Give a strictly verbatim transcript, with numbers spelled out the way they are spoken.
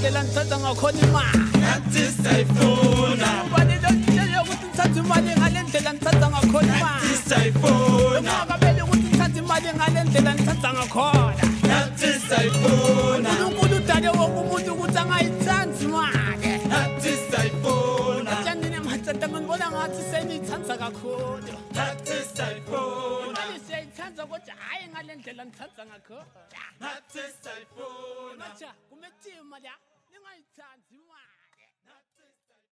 ngendlela ngithatha ngakhona imali nathi sayifuna ubani lokutshela ukuthi ngithatha imali ngale ndlela ngithatha ngakhona imali nathi sayifuna ungakabeli ukuthi ngithatha imali ngale ndlela ngithatha ngakhona nathi sayifuna uNkulunkulu udale wonke umuntu ukuthi angayithandi imali nathi sayifuna kanjani mathata ngibona ngathi seniyithanda kakhulu nathi sayifuna imali siyayithanda kodwa hayi ngale ndlela ngithatha ngakhona nathi sayifuna Macha, kumetima la, ningayithandi imali.